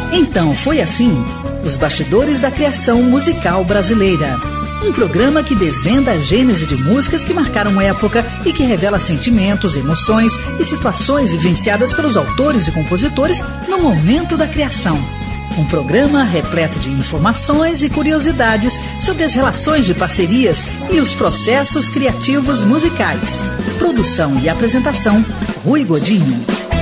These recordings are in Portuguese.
Então foi assim, os bastidores da criação musical brasileira. Um programa que desvenda a gênese de músicas que marcaram época e que revela sentimentos, emoções e situações vivenciadas pelos autores e compositores no momento da criação. Um programa repleto de informações e curiosidades sobre as relações de parcerias e os processos criativos musicais. Produção e apresentação, Rui Godinho.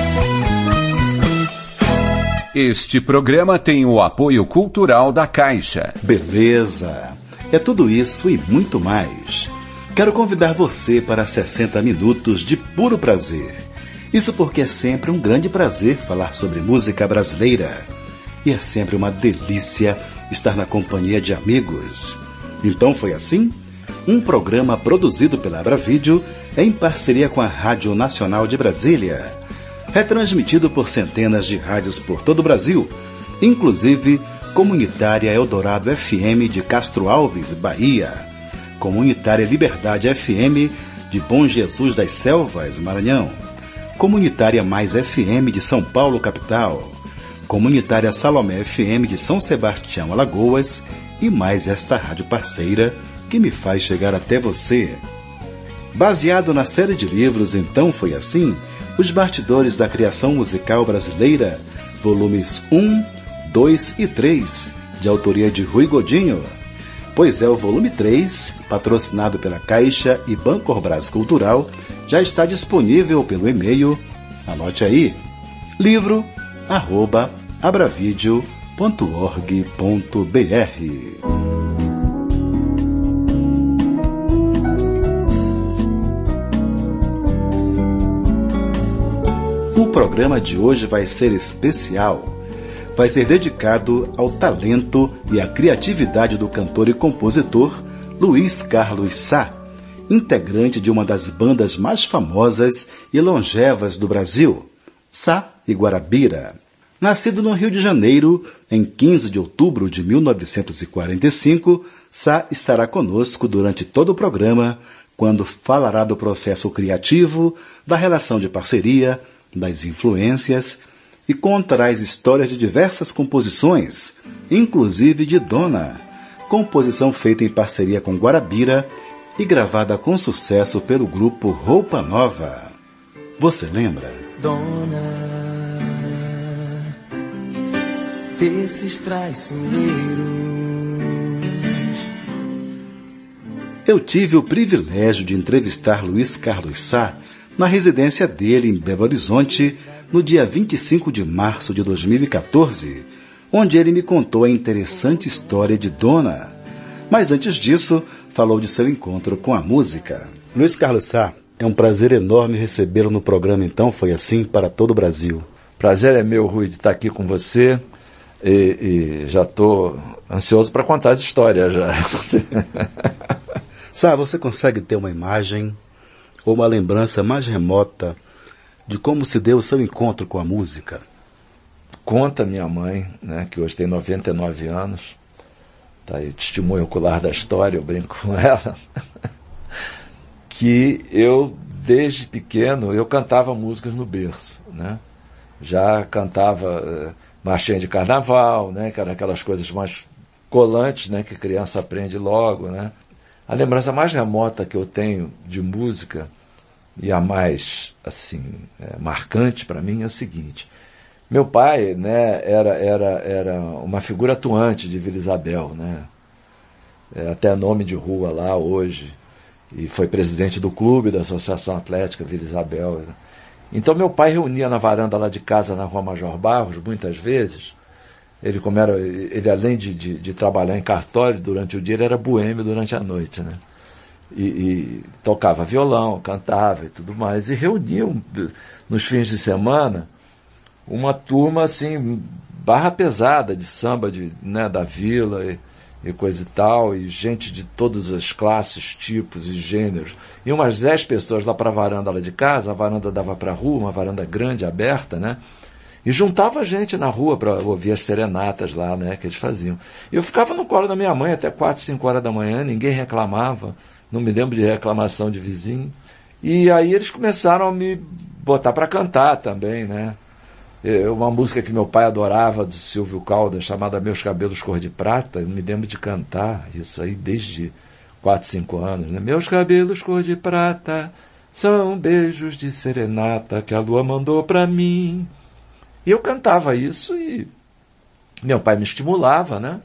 Este programa tem o apoio cultural da Caixa. Beleza! É tudo isso e muito mais. Quero convidar você para 60 minutos de puro prazer. Isso porque é sempre um grande prazer falar sobre música brasileira. E é sempre uma delícia estar na companhia de amigos. Então foi assim? Um programa produzido pela Abravídeo em parceria com a Rádio Nacional de Brasília. Retransmitido por centenas de rádios por todo o Brasil, inclusive Comunitária Eldorado FM de Castro Alves, Bahia, Comunitária Liberdade FM de Bom Jesus das Selvas, Maranhão, Comunitária Mais FM de São Paulo, capital, Comunitária Salomé FM de São Sebastião, Alagoas e mais esta rádio parceira que me faz chegar até você. Baseado na série de livros Então Foi Assim, Os Bastidores da Criação Musical Brasileira, volumes 1, 2 e 3, de autoria de Rui Godinho. Pois é, o volume 3, patrocinado pela Caixa e Bancorbras Cultural, já está disponível pelo e-mail, anote aí, livro@abravideo.org.br. O programa de hoje vai ser especial. Vai ser dedicado ao talento e à criatividade do cantor e compositor Luiz Carlos Sá, integrante de uma das bandas mais famosas e longevas do Brasil, Sá e Guarabira. Nascido no Rio de Janeiro, em 15 de outubro de 1945, Sá estará conosco durante todo o programa, quando falará do processo criativo, da relação de parceria, das influências e contará as histórias de diversas composições, inclusive de Dona, composição feita em parceria com Guarabira e gravada com sucesso pelo grupo Roupa Nova. Você lembra? Dona, desses traiçoeiros. Eu tive o privilégio de entrevistar Luiz Carlos Sá na residência dele em Belo Horizonte, no dia 25 de março de 2014, onde ele me contou a interessante história de Dona. Mas antes disso, falou de seu encontro com a música. Luiz Carlos Sá, é um prazer enorme recebê-lo no programa Então Foi Assim para todo o Brasil. Prazer é meu, Rui, de estar aqui com você e já estou ansioso para contar as histórias já. Sá, você consegue ter uma imagem ou uma lembrança mais remota de como se deu o seu encontro com a música? Conta minha mãe, né, que hoje tem 99 anos, tá aí, testemunho ocular da história, eu brinco com ela, que eu, desde pequeno, eu cantava músicas no berço, né? Já cantava marchinha de carnaval, né, que eram aquelas coisas mais colantes, né, que a criança aprende logo, né? A lembrança mais remota que eu tenho de música, e a mais assim marcante para mim, é o seguinte: meu pai, né, era uma figura atuante de Vila Isabel, né? Até nome de rua lá hoje, e foi presidente do clube da Associação Atlética Vila Isabel. Então meu pai reunia na varanda lá de casa, na Rua Major Barros, muitas vezes. Ele além de trabalhar em cartório durante o dia, ele era boêmio durante a noite, né? E tocava violão, cantava e tudo mais, e reuniam nos fins de semana uma turma assim, barra pesada de samba da vila e coisa e tal, e gente de todas as classes, tipos e gêneros, e umas 10 pessoas lá para a varanda lá de casa. A varanda dava para a rua, uma varanda grande, aberta, né? E juntava gente na rua para ouvir as serenatas lá, né, que eles faziam. Eu ficava no colo da minha mãe até 4, 5 horas da manhã, ninguém reclamava. Não me lembro de reclamação de vizinho. E aí eles começaram a me botar para cantar também, né? Uma música que meu pai adorava, do Silvio Caldas, chamada Meus Cabelos Cor de Prata. Eu me lembro de cantar isso aí desde 4, 5 anos, né? Meus cabelos cor de prata são beijos de serenata que a lua mandou pra mim. E eu cantava isso e meu pai me estimulava, né?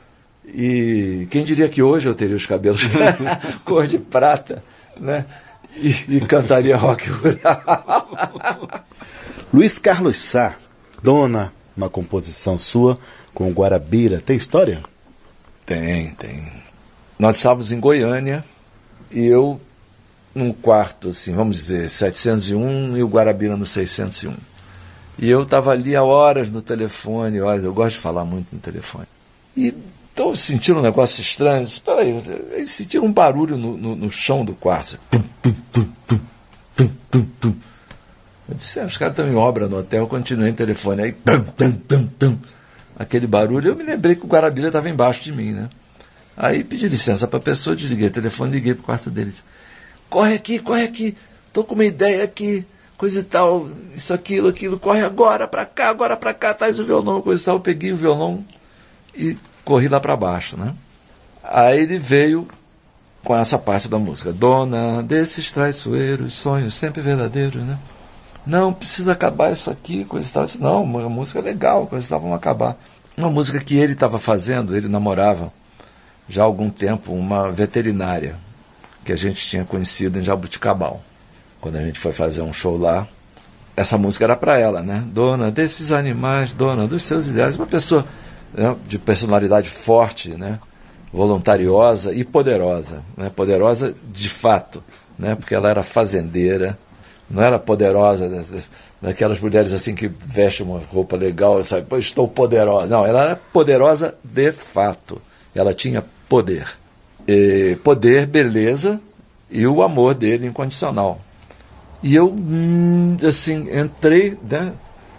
E quem diria que hoje eu teria os cabelos cor de prata, né? E cantaria rock rural. Luiz Carlos Sá, Dona, uma composição sua com o Guarabira, tem história? Tem. Nós estávamos em Goiânia e eu num quarto, assim, vamos dizer, 701 e o Guarabira no 601. E eu estava ali há horas no telefone, olha, eu gosto de falar muito no telefone. E estou sentindo um negócio estranho. Peraí, eu senti um barulho no chão do quarto. Tum, tum, tum, tum, tum, tum, tum. Eu disse, os caras estão em obra no hotel, eu continuei no telefone. Aí, tum, tum, tum, tum, aquele barulho, eu me lembrei que o Guarabira estava embaixo de mim, né? Aí pedi licença para a pessoa, desliguei o telefone, liguei para o quarto dele. Disse, corre aqui, estou com uma ideia aqui, coisa e tal, isso, aquilo, corre agora para cá, traz o violão, coisa e tal. Eu peguei o violão e corri lá para baixo, né? Aí ele veio com essa parte da música. Dona desses traiçoeiros, sonhos sempre verdadeiros, né? Não, precisa acabar isso aqui, coisa e tal. Eu disse, não, uma música legal, coisa e tal, vamos acabar. Uma música que ele estava fazendo, ele namorava já há algum tempo uma veterinária que a gente tinha conhecido em Jabuticabal. Quando a gente foi fazer um show lá, essa música era para ela, né? Dona desses animais, dona dos seus ideais, uma pessoa, né, de personalidade forte, né, voluntariosa e poderosa, né, poderosa de fato, né, porque ela era fazendeira, não era poderosa daquelas mulheres assim que vestem uma roupa legal, sabe, pô, estou poderosa. Não, ela era poderosa de fato. Ela tinha poder. Poder, beleza e o amor dele incondicional. E eu, assim, entrei, né,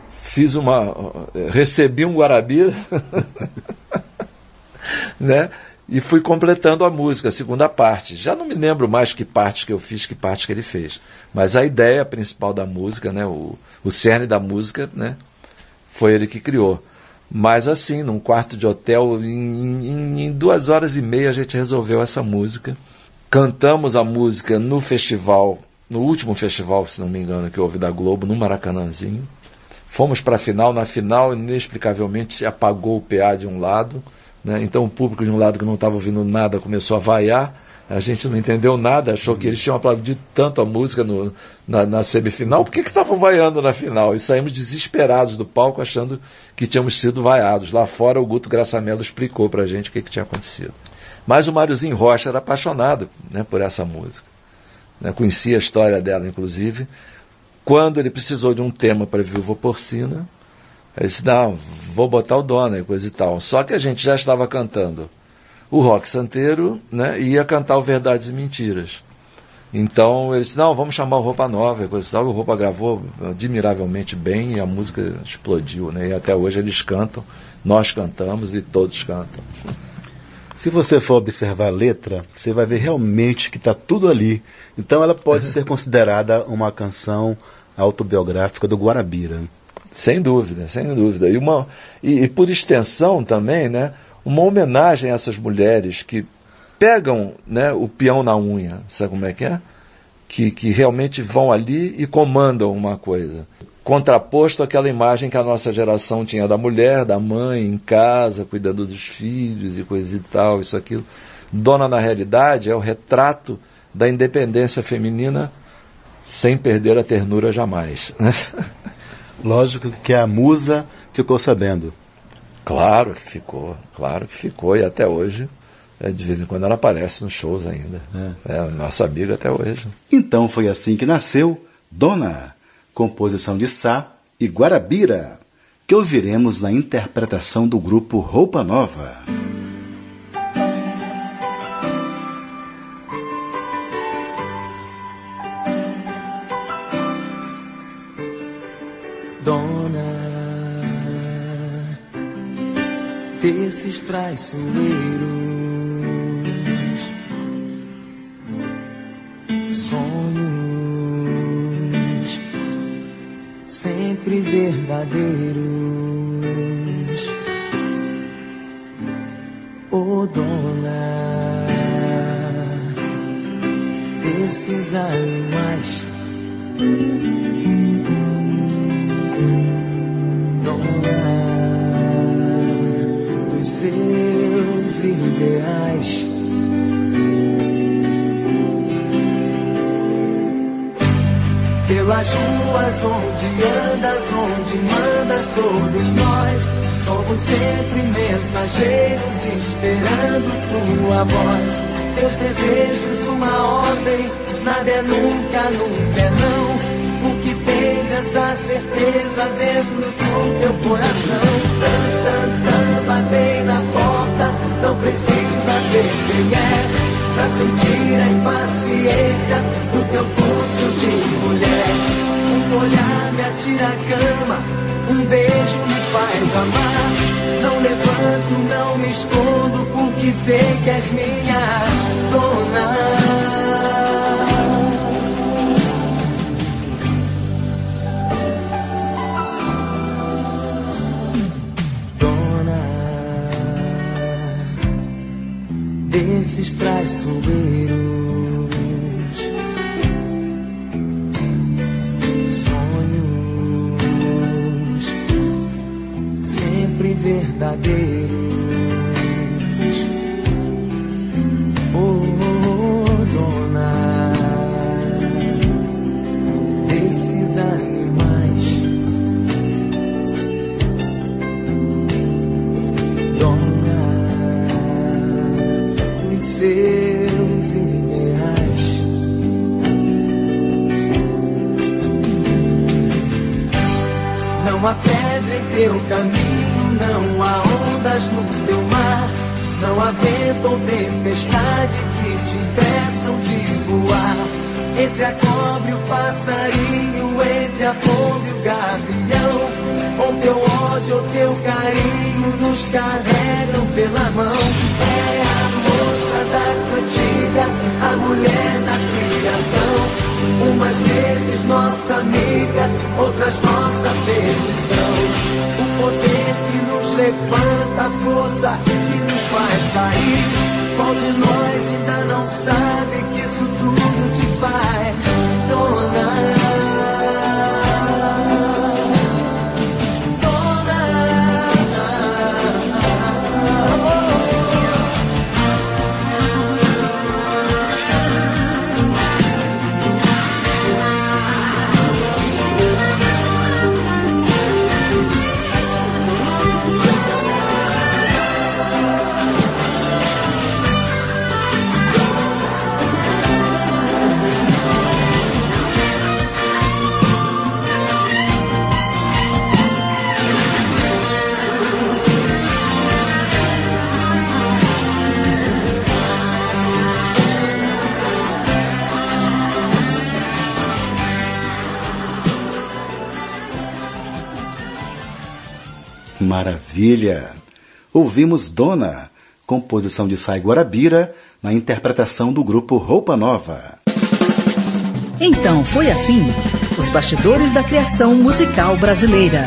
recebi um Guarabira, né, e fui completando a música, a segunda parte. Já não me lembro mais que partes que eu fiz, que partes que ele fez. Mas a ideia principal da música, né, o cerne da música, né, foi ele que criou. Mas assim, num quarto de hotel, em 2 horas e meia a gente resolveu essa música. Cantamos a música no festival, no último festival, se não me engano, que houve da Globo, no Maracanãzinho. Fomos para a final, na final, inexplicavelmente, se apagou o PA de um lado, né? Então o público de um lado que não estava ouvindo nada começou a vaiar. A gente não entendeu nada, achou que eles tinham aplaudido tanto a música na semifinal, por que estavam vaiando na final? E saímos desesperados do palco, achando que tínhamos sido vaiados. Lá fora, o Guto Graçamelo explicou para a gente o que tinha acontecido. Mas o Máriozinho Rocha era apaixonado, né, por essa música, né, conhecia a história dela, inclusive. Quando ele precisou de um tema para Viúva Porcina, ele disse, não, vou botar o Dona e coisa e tal. Só que a gente já estava cantando o rock santeiro, né, e ia cantar o Verdades e Mentiras. Então ele disse, não, vamos chamar o Roupa Nova e coisa e tal. O Roupa gravou admiravelmente bem e a música explodiu, né, e até hoje eles cantam, nós cantamos e todos cantam. Se você for observar a letra, você vai ver realmente que está tudo ali. Então ela pode ser considerada uma canção autobiográfica do Guarabira. Sem dúvida, sem dúvida. E por extensão também, né, uma homenagem a essas mulheres que pegam, né, o peão na unha, sabe como é que é? Que realmente vão ali e comandam uma coisa. Contraposto àquela imagem que a nossa geração tinha da mulher, da mãe, em casa, cuidando dos filhos e coisa e tal, isso, aquilo. Dona, na realidade, é o retrato da independência feminina sem perder a ternura jamais. Lógico que a musa ficou sabendo. Claro que ficou, e até hoje, de vez em quando ela aparece nos shows ainda. É nossa amiga até hoje. Então foi assim que nasceu Dona, composição de Sá e Guarabira, que ouviremos na interpretação do grupo Roupa Nova. Dona desses traiçoeiros, sonhos sempre sempre verdadeiros. Ô dona desses animais, dona dos seus ideais, pelas ruas onde andas, onde mandas, todos nós somos sempre mensageiros esperando tua voz. Teus desejos, uma ordem, nada é nunca, nunca é não. O que tens, essa certeza dentro do teu coração. Batei na porta, não precisa ver quem é, pra sentir a impaciência do teu pulso de mulher. Um olhar me atira a cama, um beijo me faz amar. Não levanto, não me escondo, porque sei que és minha dona. Dona desses traiçoeiros, verdadeiros. Oh, dona desses animais, dona dos seus ideais. Não há pedra em teu caminho, não há ondas no teu mar, não há vento ou tempestade que te impeçam de voar. Entre a cobra e o passarinho, entre a pomba e o gavião, ou teu ódio ou teu carinho nos carregam pela mão. É a moça da cantiga, a mulher da criação, umas vezes nossa amiga, outras nossa perdição. O poder que nos levanta, a força que nos faz cair. Qual de nós ainda não sabe que isso tudo te faz, dona? Maravilha! Ouvimos Dona, composição de Sai Guarabira, na interpretação do grupo Roupa Nova. Então foi assim, os bastidores da criação musical brasileira.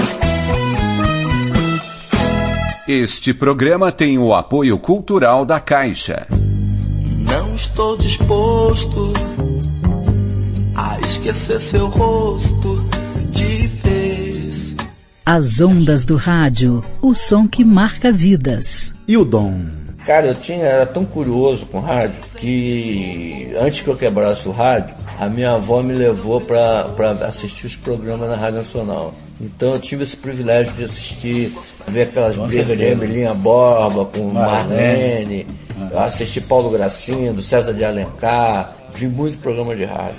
Este programa tem o apoio cultural da Caixa. Não estou disposto a esquecer seu rosto de vez. As ondas do rádio, o som que marca vidas. E o Dom? Cara, era tão curioso com rádio que antes que eu quebrasse o rádio, a minha avó me levou para assistir os programas na Rádio Nacional. Então eu tive esse privilégio de assistir, ver aquelas brigas de Emilinha Borba com Marlene, assisti Paulo Gracindo, César de Alencar, vi muito programa de rádio.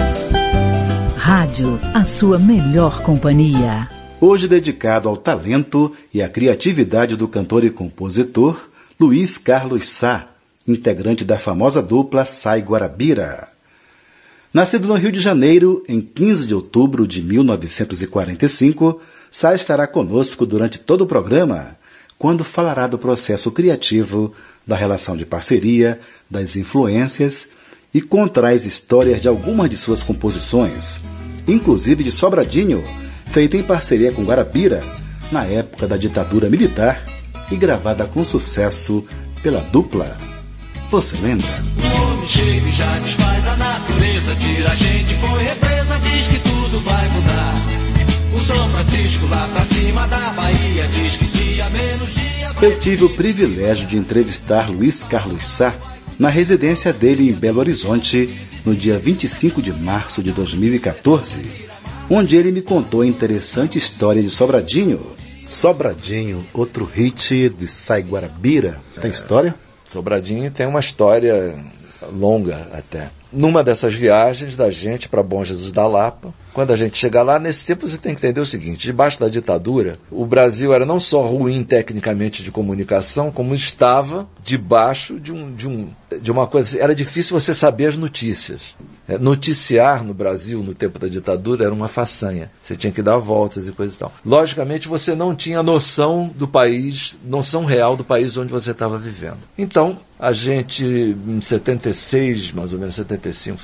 Rádio, a sua melhor companhia. Hoje dedicado ao talento e à criatividade do cantor e compositor Luiz Carlos Sá, integrante da famosa dupla Sai Guarabira. Nascido no Rio de Janeiro, em 15 de outubro de 1945, Sá estará conosco durante todo o programa, quando falará do processo criativo, da relação de parceria, das influências e contará as histórias de algumas de suas composições, inclusive de Sobradinho, feita em parceria com Guarabira, na época da ditadura militar, e gravada com sucesso pela dupla. Você lembra? O homem chega e já desfaz a natureza, tira a gente, põe represa, diz que tudo vai mudar. O São Francisco lá pra cima da Bahia diz que dia menos dia vai... Eu tive o privilégio de entrevistar Luiz Carlos Sá na residência dele em Belo Horizonte no dia 25 de março de 2014, onde ele me contou a interessante história de Sobradinho. Sobradinho, outro hit de Sai Guarabira. Tem história? Sobradinho tem uma história longa até. Numa dessas viagens da gente para Bom Jesus da Lapa, quando a gente chega lá, nesse tempo você tem que entender o seguinte: debaixo da ditadura, o Brasil era não só ruim tecnicamente de comunicação, como estava debaixo de uma coisa. Era difícil você saber as notícias. Noticiar no Brasil, no tempo da ditadura, era uma façanha. Você tinha que dar voltas e coisa e tal. Logicamente, você não tinha noção do país, noção real do país onde você estava vivendo. Então, a gente, em 76, mais ou menos, 75,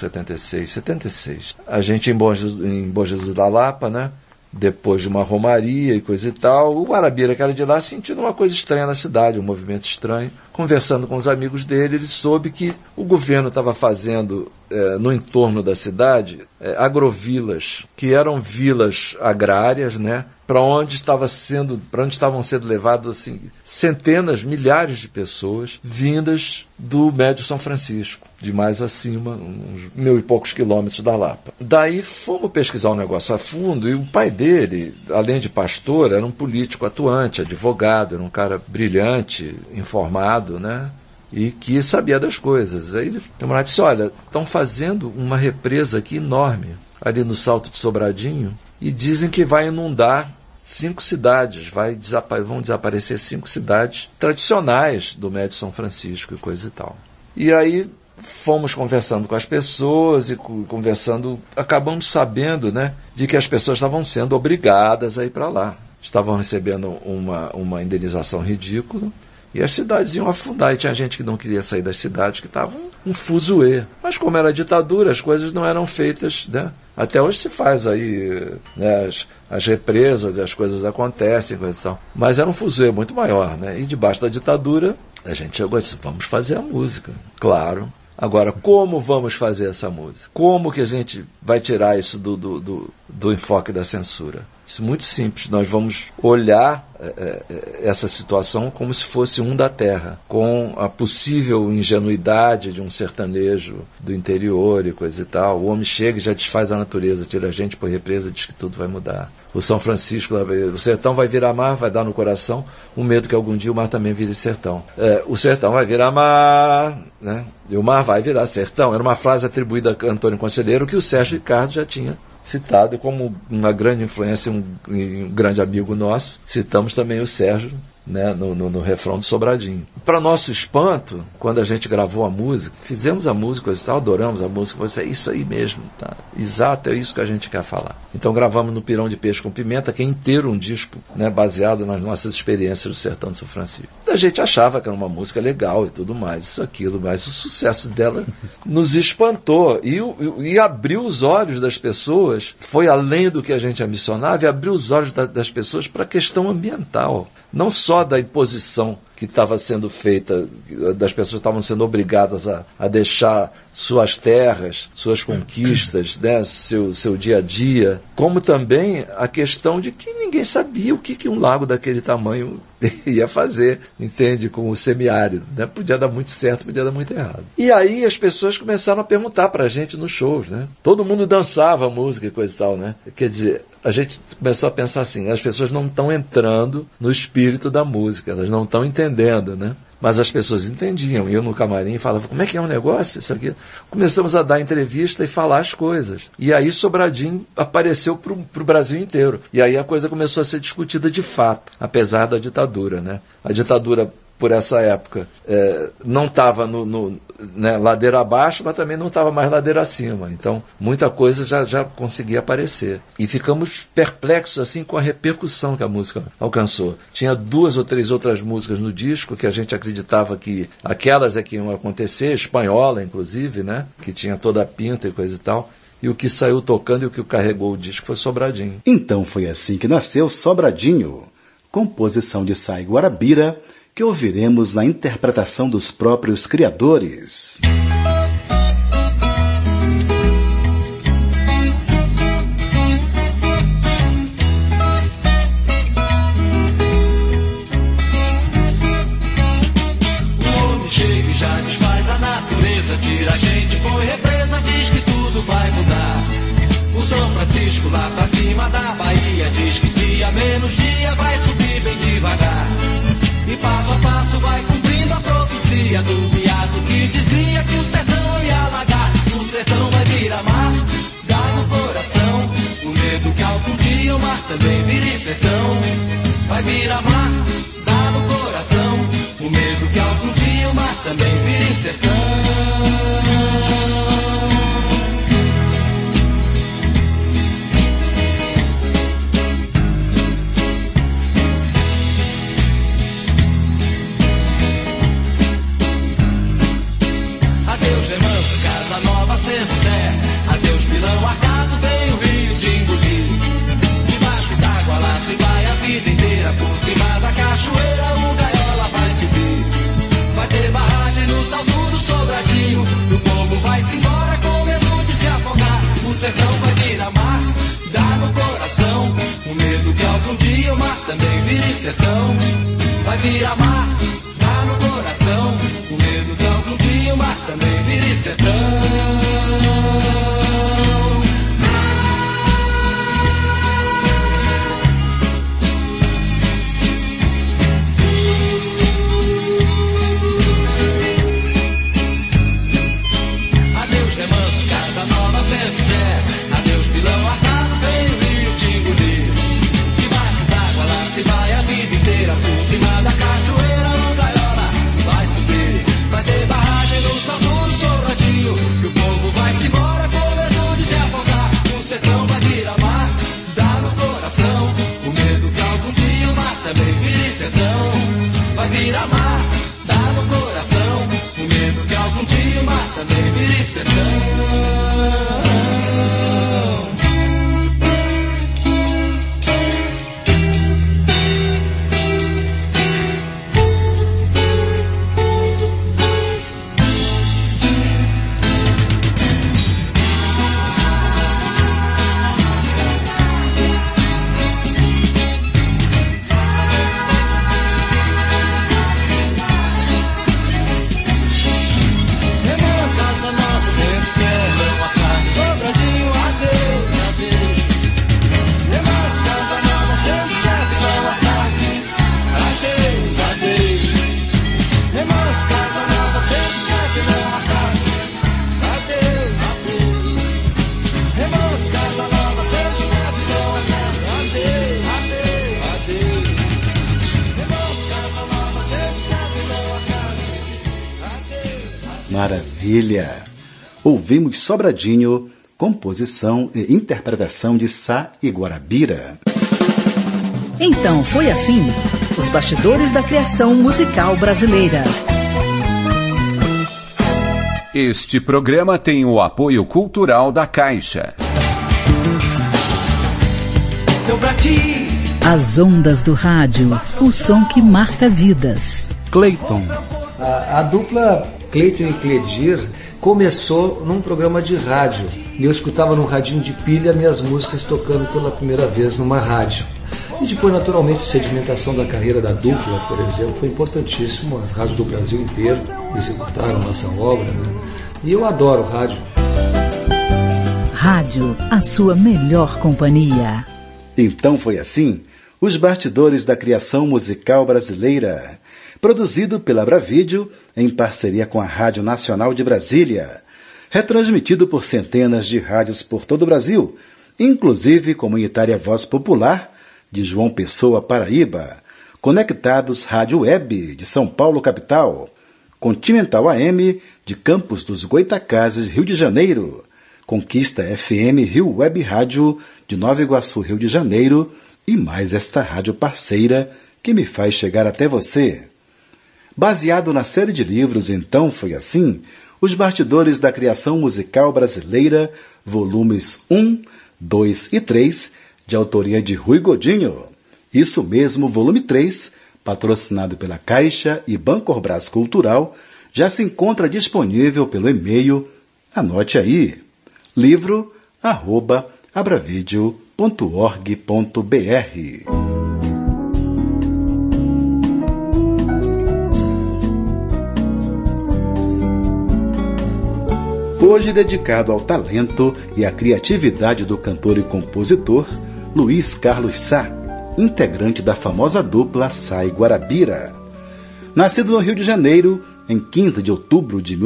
76, a gente em Bom Jesus da Lapa, né? Depois de uma romaria e coisa e tal, o Guarabira, que era de lá, sentindo uma coisa estranha na cidade, um movimento estranho. Conversando com os amigos dele, ele soube que o governo estava fazendo, no entorno da cidade, agrovilas, que eram vilas agrárias, né? Para onde estavam sendo levadas assim, centenas, milhares de pessoas vindas do Médio São Francisco, de mais acima, uns 1.000 e poucos quilômetros da Lapa. Daí fomos pesquisar o negócio a fundo, e o pai dele, além de pastor, era um político atuante, advogado, era um cara brilhante, informado, né? E que sabia das coisas. Aí ele disse: olha, estão fazendo uma represa aqui enorme, ali no Salto de Sobradinho, e dizem que vai inundar 5 cidades, vão desaparecer 5 cidades tradicionais do Médio São Francisco e coisa e tal. E aí fomos conversando com as pessoas e acabamos sabendo, né, de que as pessoas estavam sendo obrigadas a ir para lá. Estavam recebendo uma indenização ridícula e as cidades iam afundar. E tinha gente que não queria sair das cidades, que estavam um fuzuê. Mas como era ditadura, as coisas não eram feitas, né? Até hoje se faz aí, né, as represas, as coisas acontecem, coisa e tal. Mas era um fuzuê muito maior, né? E debaixo da ditadura, a gente chegou e disse: vamos fazer a música. Claro. Agora, como vamos fazer essa música? Como que a gente vai tirar isso do enfoque da censura? Isso é muito simples. Nós vamos olhar essa situação como se fosse um da terra, com a possível ingenuidade de um sertanejo do interior e coisa e tal. O homem chega e já desfaz a natureza, tira a gente por represa, diz que tudo vai mudar. O São Francisco, o sertão vai virar mar, vai dar no coração o medo que algum dia o mar também vire sertão. O sertão vai virar mar, né? E o mar vai virar sertão. Era uma frase atribuída a Antônio Conselheiro, que o Sérgio Ricardo já tinha citado como uma grande influência, um grande amigo nosso. Citamos também o Sérgio, né, no refrão do Sobradinho. Para nosso espanto, quando a gente gravou a música, fizemos a música e tal, adoramos a música, é isso aí mesmo, tá? Exato, é isso que a gente quer falar. Então gravamos no Pirão de Peixe com Pimenta, que é inteiro um disco, né, baseado nas nossas experiências do sertão de São Francisco. A gente achava que era uma música legal e tudo mais, isso, aquilo, mas o sucesso dela nos espantou e abriu os olhos das pessoas, foi além do que a gente ambicionava, e abriu os olhos das pessoas para a questão ambiental. Não só da imposição que estava sendo feita, das pessoas estavam sendo obrigadas a deixar suas terras, suas conquistas, né, seu dia a dia, como também a questão de que ninguém sabia o que um lago daquele tamanho ia fazer, entende, com o semiárido, né? Podia dar muito certo, podia dar muito errado. E aí as pessoas começaram a perguntar pra gente nos shows, né? Todo mundo dançava música e coisa e tal, né? Quer dizer, a gente começou a pensar assim, as pessoas não estão entrando no espírito da música, elas não estão entendendo, né? Mas as pessoas entendiam. Eu no camarim falava: como é que é um negócio isso aqui? Começamos a dar entrevista e falar as coisas. E aí Sobradinho apareceu para o Brasil inteiro. E aí a coisa começou a ser discutida de fato, apesar da ditadura, né? A ditadura, por essa época, não estava né, ladeira abaixo, mas também não estava mais ladeira acima. Então, muita coisa já conseguia aparecer. E ficamos perplexos assim com a repercussão que a música alcançou. Tinha 2 ou 3 outras músicas no disco que a gente acreditava que aquelas é que iam acontecer, espanhola, inclusive, né, que tinha toda a pinta e coisa e tal. e o que saiu tocando e o que carregou o disco foi Sobradinho. Então foi assim que nasceu Sobradinho, composição de Sá e Guarabira, que ouviremos na interpretação dos próprios criadores. Tira a gente, põe represa, diz que tudo vai mudar. O São Francisco lá pra cima da Bahia diz que dia menos dia vai subir bem devagar. E passo a passo vai cumprindo a profecia do beato que dizia que o sertão ia alagar. O sertão vai virar mar, dá no coração o medo que algum dia o mar também vire sertão. Vai virar mar, dá no coração o medo que algum dia o mar também vire sertão. Adeus Remanso, Casa Nova, Centro Sé. Adeus Milão, Arcado, vem o rio te engolir. Debaixo d'água lá se vai a vida inteira. Por cima da cachoeira o gaiola vai subir. Vai ter barragem no salto do Sobradinho. E o povo vai se embora com medo de se afogar. O sertão vai virar mar, dá no coração o medo que algum dia o mar também vire sertão. Vai virar mar, dá no coração o medo que algum dia o mar também vire sertão. Vai virar mar, dá no coração o medo que algum dia o mar também vire sertão. Maravilha! Ouvimos Sobradinho, composição e interpretação de Sá e Guarabira. Então foi assim, os bastidores da criação musical brasileira. Este programa tem o apoio cultural da Caixa. As ondas do rádio, o som que marca vidas. Cleiton. A dupla Cleiton e Cledir começou num programa de rádio. E eu escutava num radinho de pilha minhas músicas tocando pela primeira vez numa rádio. E depois, naturalmente, a sedimentação da carreira da dupla, por exemplo, foi importantíssimo. As rádios do Brasil inteiro executaram nossa obra, né? E eu adoro rádio. Rádio, a sua melhor companhia. Então foi assim, os bastidores da criação musical brasileira, produzido pela Bravídeo em parceria com a Rádio Nacional de Brasília, retransmitido por centenas de rádios por todo o Brasil, inclusive comunitária Voz Popular, de João Pessoa, Paraíba, Conectados Rádio Web, de São Paulo, capital, Continental AM, de Campos dos Goitacazes, Rio de Janeiro, Conquista FM Rio Web Rádio, de Nova Iguaçu, Rio de Janeiro, e mais esta rádio parceira que me faz chegar até você. Baseado na série de livros Então Foi Assim, Os Bastidores da Criação Musical Brasileira, volumes 1, 2 e 3, de autoria de Rui Godinho. Isso mesmo, volume 3, patrocinado pela Caixa e Bancorbras Cultural, já se encontra disponível pelo e-mail, anote aí, livro@abravideo.org.br. Hoje dedicado ao talento e à criatividade do cantor e compositor Luiz Carlos Sá, integrante da famosa dupla Sá e Guarabira. Nascido no Rio de Janeiro, em 15 de outubro de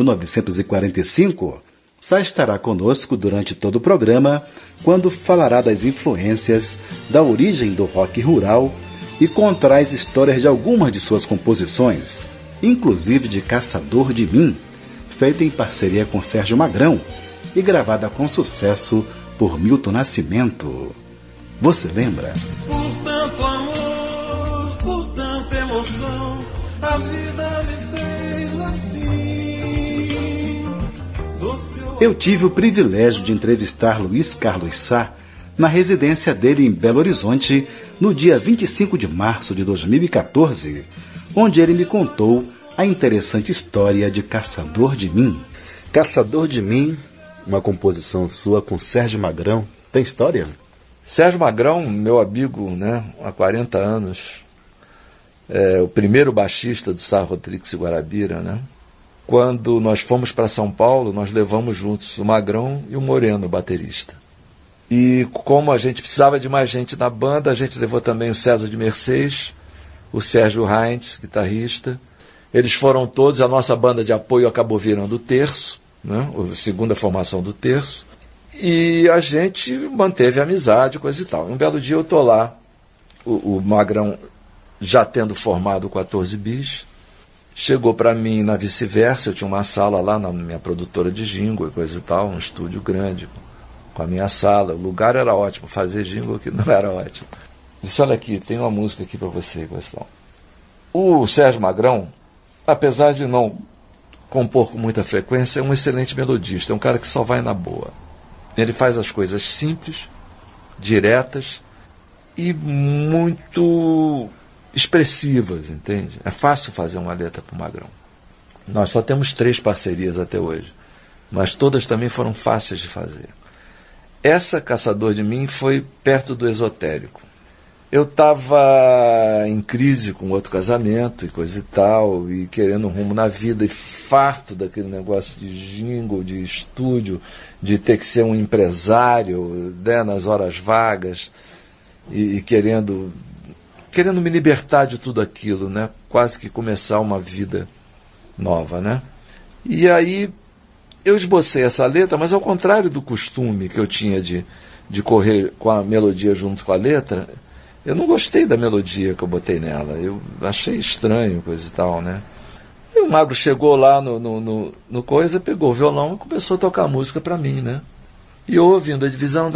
1945, Sá estará conosco durante todo o programa, quando falará das influências da origem do rock rural e contará as histórias de algumas de suas composições, inclusive de Caçador de Mim, feita em parceria com Sérgio Magrão e gravada com sucesso por Milton Nascimento. Você lembra? Por tanto amor, por tanta emoção, a vida me fez assim. Eu tive o privilégio de entrevistar Luiz Carlos Sá na residência dele em Belo Horizonte no dia 25 de março de 2014, onde ele me contou a interessante história de Caçador de Mim. Caçador de Mim, uma composição sua com Sérgio Magrão, tem história? Sérgio Magrão, meu amigo, né, há 40 anos, o primeiro baixista do Sá Rodrigues e Guarabira, né? Quando nós fomos para São Paulo, nós levamos juntos o Magrão e o Moreno, o baterista. E como a gente precisava de mais gente na banda, a gente levou também o César de Mercês, o Sérgio Heinz, guitarrista. Eles foram todos, a nossa banda de apoio acabou virando o Terço, né? A segunda formação do Terço. E a gente manteve a amizade, coisa e tal. Um belo dia eu estou lá, o Magrão já tendo formado o 14 Bis, chegou para mim na Vice-Versa, eu tinha uma sala lá na minha produtora de jingle e coisa e tal, um estúdio grande, com a minha sala. O lugar era ótimo, fazer jingle aqui não era ótimo. Disse, olha aqui, tem uma música aqui para você, coisa e tal. O Sérgio Magrão, apesar de não compor com muita frequência, é um excelente melodista, é um cara que só vai na boa. Ele faz as coisas simples, diretas e muito expressivas, entende? É fácil fazer uma letra para o Magrão. Nós só temos 3 parcerias até hoje, mas todas também foram fáceis de fazer. Essa Caçador de Mim foi perto do esotérico. Eu estava em crise com outro casamento e coisa e tal, e querendo um rumo na vida, e farto daquele negócio de jingle, de estúdio, de ter que ser um empresário, né, nas horas vagas, e querendo me libertar de tudo aquilo, né, quase que começar uma vida nova, né. E aí eu esbocei essa letra, mas ao contrário do costume que eu tinha de correr com a melodia junto com a letra, eu não gostei da melodia que eu botei nela. Eu achei estranho, coisa e tal, né? E o Magro chegou lá no coisa, pegou o violão e começou a tocar a música pra mim, né? E eu ouvindo a divisão...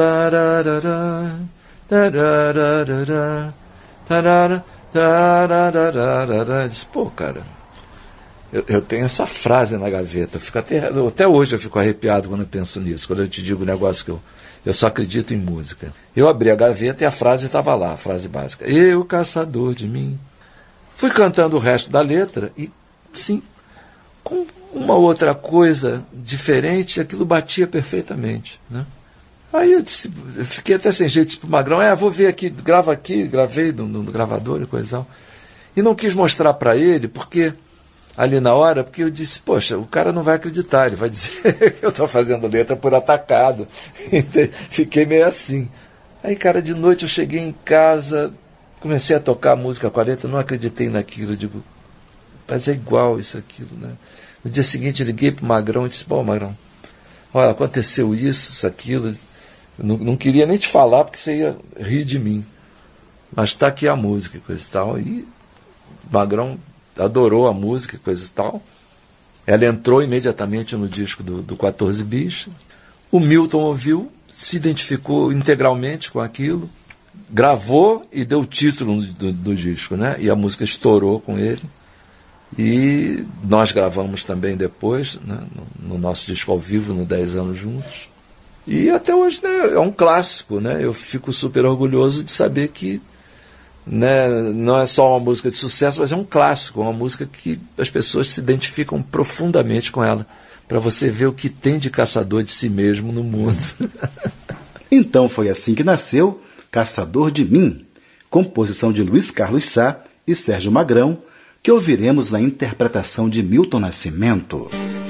Disse, pô, cara, eu tenho essa frase na gaveta. Até hoje eu fico arrepiado quando eu penso nisso, quando eu te digo o negócio que eu só acredito em música. Eu abri a gaveta e a frase estava lá, a frase básica. Eu, caçador de mim. Fui cantando o resto da letra e, sim, com uma outra coisa diferente, aquilo batia perfeitamente, né? Aí eu fiquei até sem jeito, disse pro Magrão, vou ver aqui, gravei no gravador e coisa e tal. E não quis mostrar para ele, porque ali na hora, porque eu disse, poxa, o cara não vai acreditar, ele vai dizer que eu estou fazendo letra por atacado. Fiquei meio assim. Aí, cara, de noite eu cheguei em casa, comecei a tocar a música com a letra, não acreditei naquilo, digo, mas é igual isso, aquilo, né? No dia seguinte eu liguei pro Magrão e disse, pô, Magrão, olha, aconteceu isso, aquilo, não queria nem te falar porque você ia rir de mim, mas está aqui a música e coisa e tal. E o Magrão adorou a música e coisa e tal. Ela entrou imediatamente no disco do 14 Bis. O Milton ouviu, se identificou integralmente com aquilo, gravou e deu o título do disco, né? E a música estourou com ele. E nós gravamos também depois, né, no nosso disco ao vivo, no 10 anos juntos. E até hoje, né, é um clássico, né? Eu fico super orgulhoso de saber que, né, não é só uma música de sucesso, mas é um clássico, uma música que as pessoas se identificam profundamente com ela, para você ver o que tem de caçador de si mesmo no mundo. Então foi assim que nasceu Caçador de Mim, composição de Luiz Carlos Sá e Sérgio Magrão, que ouviremos na interpretação de Milton Nascimento.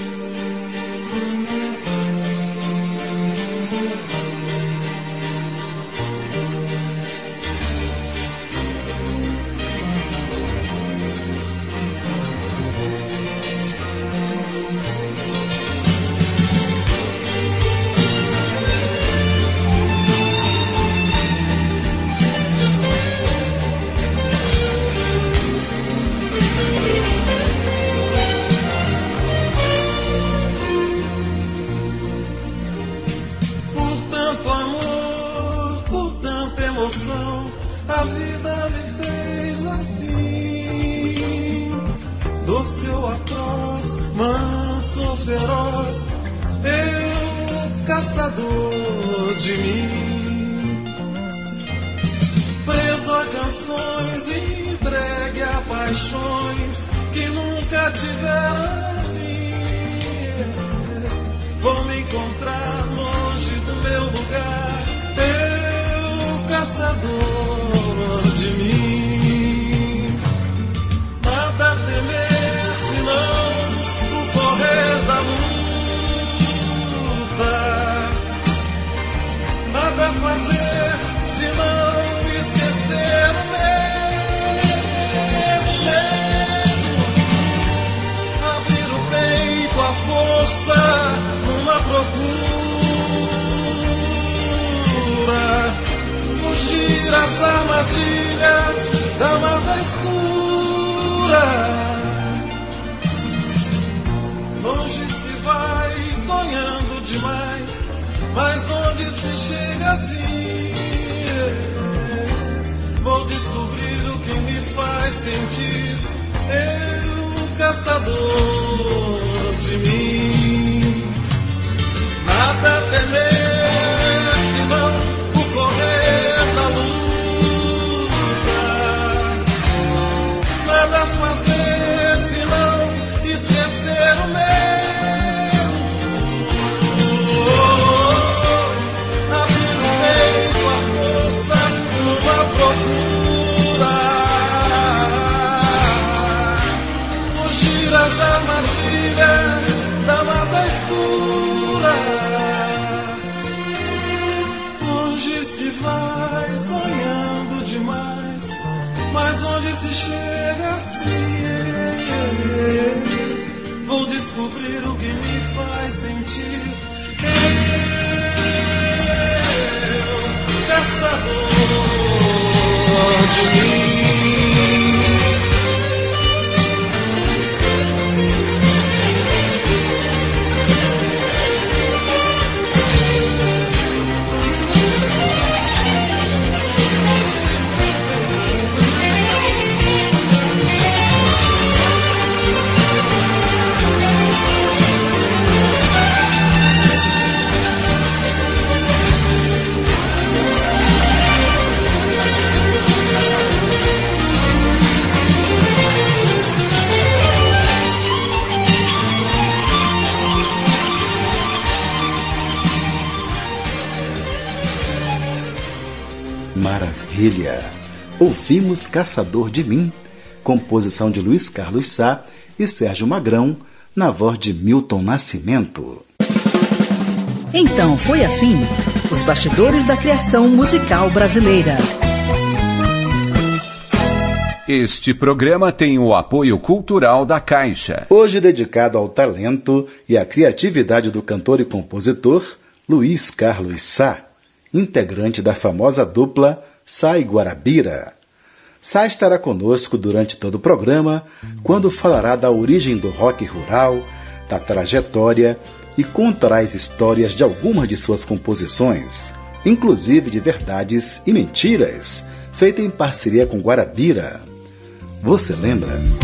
A vida me fez assim, doce ou atroz, manso ou feroz, eu, caçador de mim, preso a canções e entregue a paixões que nunca tiveram fim. Vou me encontrar longe do meu lugar, eu, caçador de mim. Nada a temer senão o correr da luta, nada a fazer senão esquecer o medo mesmo. Abrir o peito à força numa procura, fugir às armadilhas da mata escura. Longe se vai sonhando demais, mas onde se chega assim, vou descobrir o que me faz sentir, eu, caçador de mim. Nada a temer senão o correr da luta, nada a fazer senão esquecer o medo. Abrir o peito à força numa procura, fugir às armadilhas da mata escura. Longe se vai sonhando demais, mas onde se chega assim, vou descobrir o que me faz sentir, eu, caçador de mim. Maravilha! Ouvimos Caçador de Mim, composição de Luiz Carlos Sá e Sérgio Magrão, na voz de Milton Nascimento. Então foi assim, os bastidores da criação musical brasileira. Este programa tem o apoio cultural da Caixa. Hoje dedicado ao talento e à criatividade do cantor e compositor Luiz Carlos Sá, integrante da famosa dupla Sá e Guarabira. Sá estará conosco durante todo o programa, quando falará da origem do rock rural, da trajetória e contará as histórias de algumas de suas composições, inclusive de verdades e mentiras, feita em parceria com Guarabira. Você lembra?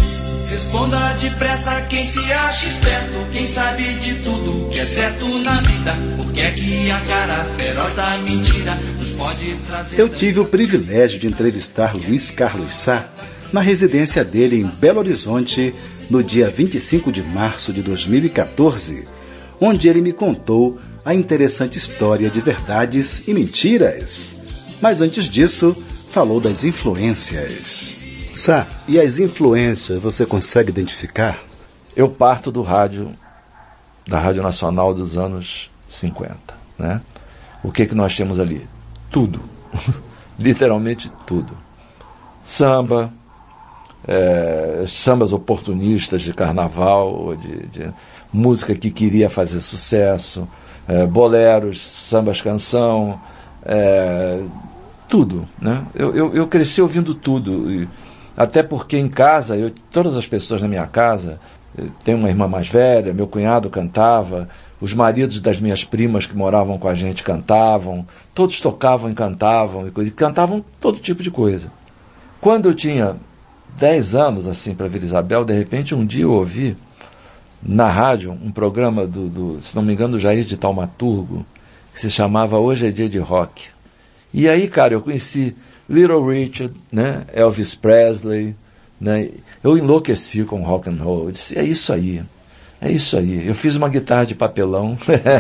Responda depressa quem se acha esperto, quem sabe de tudo que é certo na vida. Por que é que a cara feroz da mentira nos pode trazer... Eu tive o privilégio de entrevistar Luiz Carlos Sá na residência dele em Belo Horizonte no dia 25 de março de 2014, onde ele me contou a interessante história de verdades e mentiras. Mas antes disso, falou das influências. Sá, e as influências você consegue identificar? Eu parto do rádio, da Rádio Nacional dos anos 50, né? O que nós temos ali? Tudo. Literalmente tudo. Samba, sambas oportunistas de carnaval, de música que queria fazer sucesso, boleros, sambas canção, tudo, né? Eu cresci ouvindo tudo, até porque em casa, todas as pessoas na minha casa, eu tenho uma irmã mais velha, meu cunhado cantava, os maridos das minhas primas que moravam com a gente cantavam, todos tocavam e cantavam todo tipo de coisa. Quando eu tinha 10 anos, assim, para Vila Isabel, de repente um dia eu ouvi na rádio um programa se não me engano, do Jair de Taumaturgo, que se chamava Hoje é Dia de Rock. E aí, cara, eu conheci Little Richard, né, Elvis Presley, né, eu enlouqueci com rock and roll. Eu disse, é isso aí. Eu fiz uma guitarra de papelão,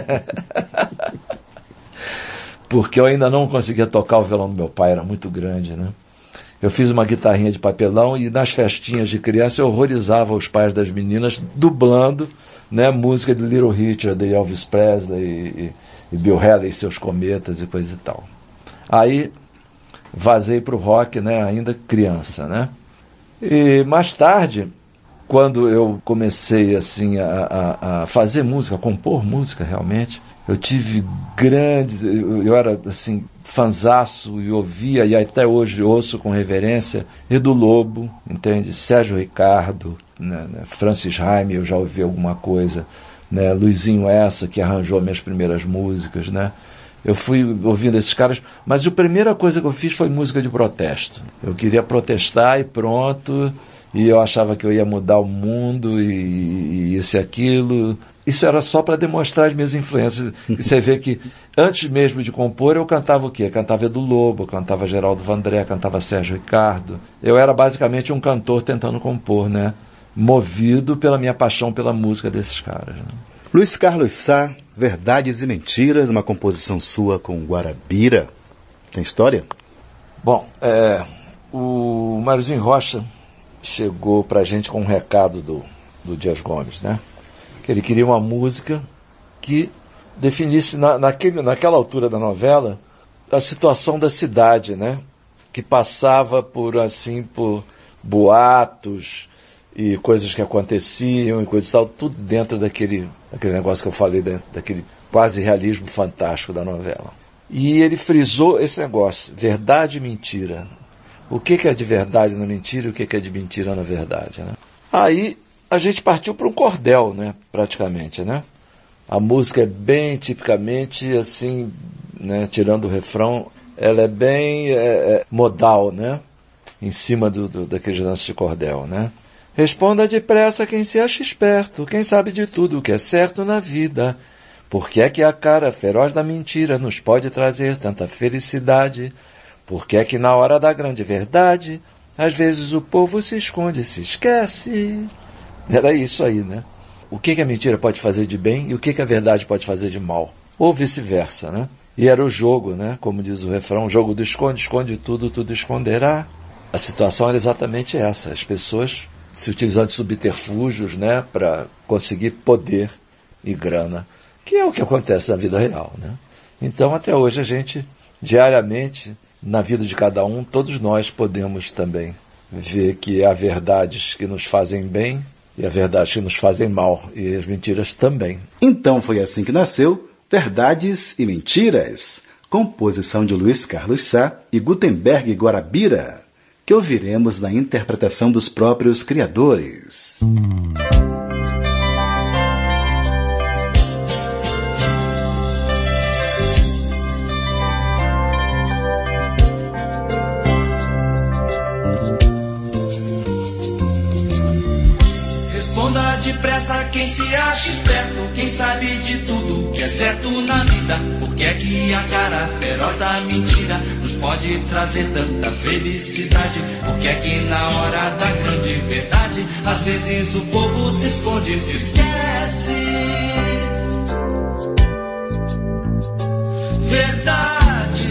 porque eu ainda não conseguia tocar o violão do meu pai, era muito grande, né? Eu fiz uma guitarrinha de papelão e nas festinhas de criança eu horrorizava os pais das meninas dublando, né, música de Little Richard, de Elvis Presley e Bill Haley e seus cometas e coisa e tal. Aí vazei para o rock, né, ainda criança, né? E mais tarde, quando eu comecei assim a fazer música, a compor música realmente, eu tive grandes... Eu era assim, fanzaço e ouvia, e até hoje ouço com reverência, Edu Lobo, entende? Sérgio Ricardo, né? Francis Raime, eu já ouvi alguma coisa, né? Luizinho Essa, que arranjou minhas primeiras músicas, né? Eu fui ouvindo esses caras, mas a primeira coisa que eu fiz foi música de protesto. Eu queria protestar e pronto, e eu achava que eu ia mudar o mundo e isso e aquilo. Isso era só para demonstrar as minhas influências. E você vê que antes mesmo de compor eu cantava o quê? Eu cantava Edu Lobo, cantava Geraldo Vandré, cantava Sérgio Ricardo. Eu era basicamente um cantor tentando compor, né? Movido pela minha paixão pela música desses caras, né? Luiz Carlos Sá, Verdades e Mentiras, uma composição sua com Guarabira. Tem história? Bom, o Máriozinho Rocha chegou pra gente com um recado do Dias Gomes, né? Que ele queria uma música que definisse naquela altura da novela a situação da cidade, né? Que passava por boatos e coisas que aconteciam e coisas e tal, tudo dentro daquele negócio que eu falei, daquele quase realismo fantástico da novela. E ele frisou esse negócio, verdade e mentira. O que é de verdade na mentira e o que é de mentira na verdade, né? Aí a gente partiu para um cordel, né, praticamente, né? A música é bem tipicamente assim, né, tirando o refrão, ela é bem modal, né? Em cima daqueles lances de cordel, né? Responda depressa quem se acha esperto, quem sabe de tudo o que é certo na vida. Por que é que a cara feroz da mentira nos pode trazer tanta felicidade? Por que é que na hora da grande verdade, às vezes o povo se esconde e se esquece? Era isso aí, né? O que a mentira pode fazer de bem e o que a verdade pode fazer de mal? Ou vice-versa, né? E era o jogo, né? Como diz o refrão, o jogo do esconde, esconde tudo, tudo esconderá. A situação era exatamente essa. As pessoas se utilizando de subterfúgios, né? Para conseguir poder e grana, que é o que acontece na vida real, né? Então, até hoje, a gente, diariamente, na vida de cada um, todos nós podemos também ver que há verdades que nos fazem bem e há verdades que nos fazem mal, e as mentiras também. Então foi assim que nasceu Verdades e Mentiras, composição de Luiz Carlos Sá e Gutenberg Guarabira, que ouviremos na interpretação dos próprios criadores. quem se acha esperto, quem sabe de tudo que é certo na vida. Porque é que a cara feroz da mentira nos pode trazer tanta felicidade? Porque é que na hora da grande verdade, às vezes o povo se esconde e se esquece. Verdade.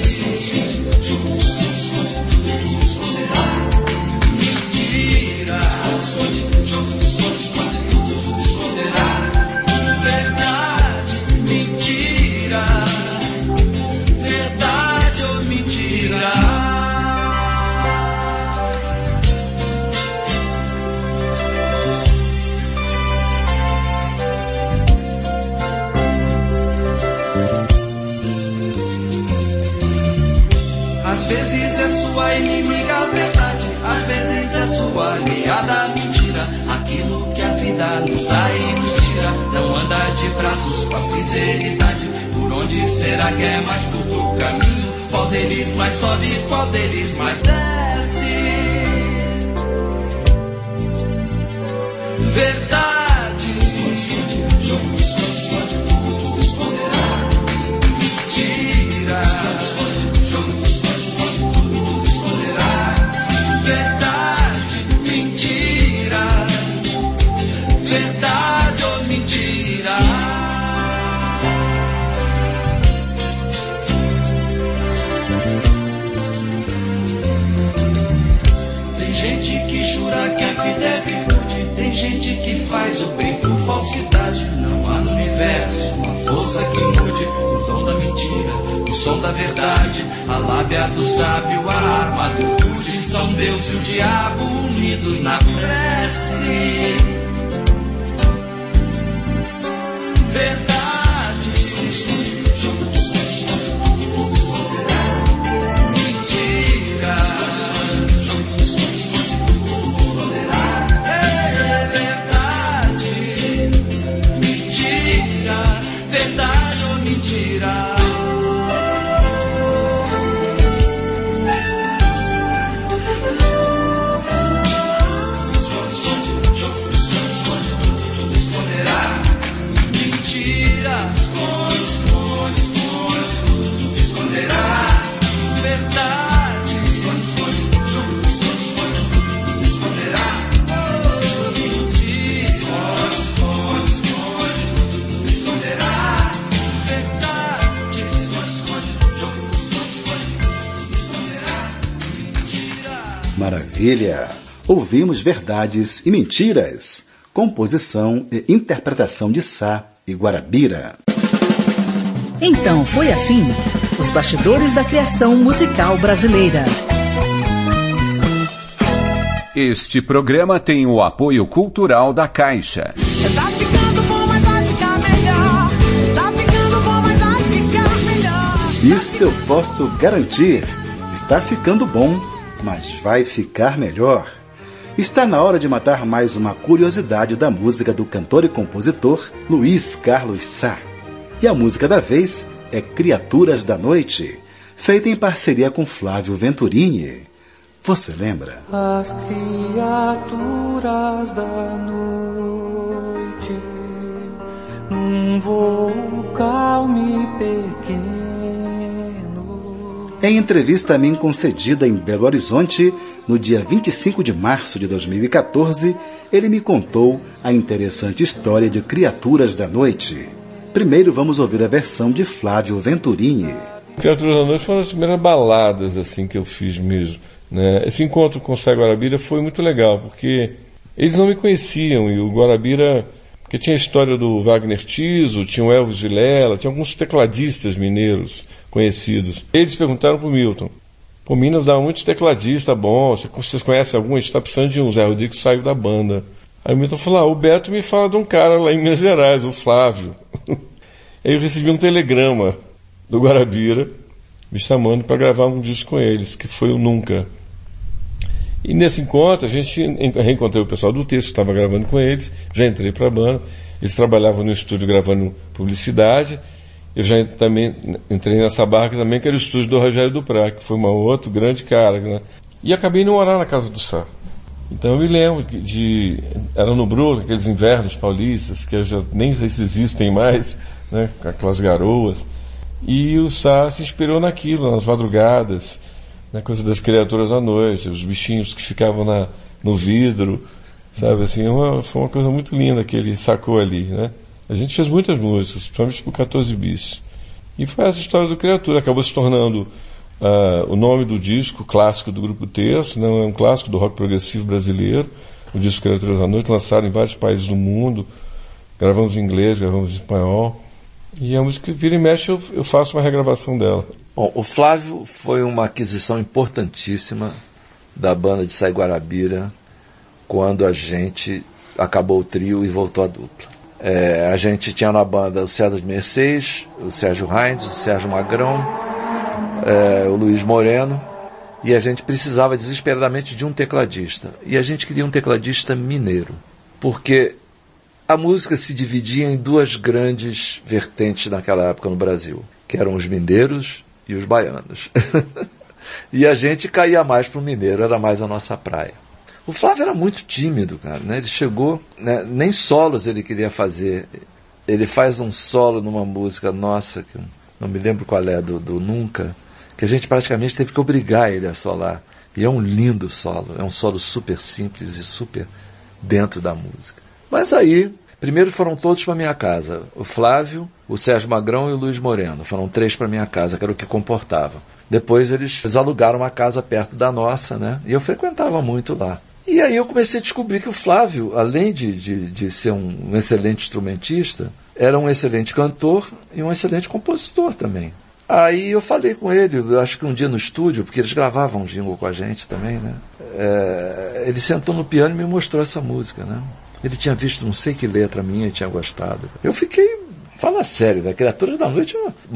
Às vezes é sua inimiga a verdade, às vezes é sua aliada a mentira. Aquilo que a vida nos dá e nos tira não anda de braços com a sinceridade. Por onde será que é mais curto o caminho? Qual deles mais sobe, qual deles mais desce? Verdade. Faz o bem por falsidade. Não há no universo uma força que mude o tom da mentira, o som da verdade, a lábia do sábio, a arma do rude. São Deus e o diabo unidos na prece. Verdade. Maravilha! Ouvimos Verdades e Mentiras, composição e interpretação de Sá e Guarabira. Então foi assim, os bastidores da criação musical brasileira. Este programa tem o apoio cultural da Caixa. Tá ficando bom, mas vai ficar melhor. Tá ficando bom, mas vai ficar melhor. Isso eu posso garantir. Está ficando bom, mas vai ficar melhor. Está na hora de matar mais uma curiosidade da música do cantor e compositor Luiz Carlos Sá. E a música da vez é Criaturas da Noite, feita em parceria com Flávio Venturini. Você lembra? As criaturas da noite, num voo calmo e pequeno. Em entrevista a mim concedida em Belo Horizonte, no dia 25 de março de 2014, ele me contou a interessante história de Criaturas da Noite. Primeiro vamos ouvir a versão de Flávio Venturini. Criaturas da Noite foi uma das primeiras baladas assim, que eu fiz mesmo. Né? Esse encontro com o Sá Guarabira foi muito legal, porque eles não me conheciam, e o Guarabira, porque tinha a história do Wagner Tiso, tinha o Elvis Vilela, tinha alguns tecladistas mineiros conhecidos. Eles perguntaram para o Milton: pô, Minas dá muitos tecladistas bom, vocês conhecem algum? A gente está precisando de um. Zé Rodrigues saiu da banda. Aí o Milton falou: o Beto me fala de um cara lá em Minas Gerais, o Flávio. Aí eu recebi um telegrama do Guarabira me chamando para gravar um disco com eles, que foi o Nunca. E nesse encontro a gente reencontrei o pessoal do texto, estava gravando com eles, já entrei para a banda, eles trabalhavam no estúdio gravando publicidade, eu já também entrei nessa barca também, que era o estúdio do Rogério Duprá, que foi um outro grande cara, né? E acabei indo morar na casa do Sá. Então eu me lembro era no Brooklyn, aqueles invernos paulistas, que eu já nem sei se existem mais, né, com aquelas garoas, e o Sá se inspirou naquilo, nas madrugadas, na coisa das criaturas à noite, os bichinhos que ficavam no vidro, sabe, assim, foi uma coisa muito linda que ele sacou ali, né. A gente fez muitas músicas, principalmente por 14 Bis, e foi essa história do Criatura, acabou se tornando o nome do disco clássico do Grupo Terço, né, é um clássico do rock progressivo brasileiro, o disco Criaturas à Noite, lançado em vários países do mundo, gravamos em inglês, gravamos em espanhol, e a música vira e mexe eu faço uma regravação dela. Bom, o Flávio foi uma aquisição importantíssima da banda de Sai Guarabira quando a gente acabou o trio e voltou à dupla. A gente tinha na banda o César de Mercedes, o Sérgio Heinz, o Sérgio Magrão, o Luiz Moreno, e a gente precisava desesperadamente de um tecladista. E a gente queria um tecladista mineiro, porque a música se dividia em duas grandes vertentes naquela época no Brasil, que eram os mineiros e os baianos. E a gente caía mais para o mineiro, era mais a nossa praia. O Flávio era muito tímido, cara, né? Ele chegou, né? Nem solos ele queria fazer. Ele faz um solo numa música nossa, que eu não me lembro qual é, do Nunca, que a gente praticamente teve que obrigar ele a solar. E é um lindo solo, é um solo super simples e super dentro da música. Mas aí, primeiro foram todos para minha casa. O Flávio, o Sérgio Magrão e o Luiz Moreno. Foram 3 para minha casa, que era o que comportava. Depois eles alugaram uma casa perto da nossa, né? E eu frequentava muito lá. E aí eu comecei a descobrir que o Flávio, além de ser um excelente instrumentista, era um excelente cantor e um excelente compositor também. Aí eu falei com ele, eu acho que um dia no estúdio, porque eles gravavam um jingle com a gente também, né? Ele sentou no piano e me mostrou essa música, né? Ele tinha visto não sei que letra minha e tinha gostado. Eu fiquei, fala sério, né? Criaturas da Noite,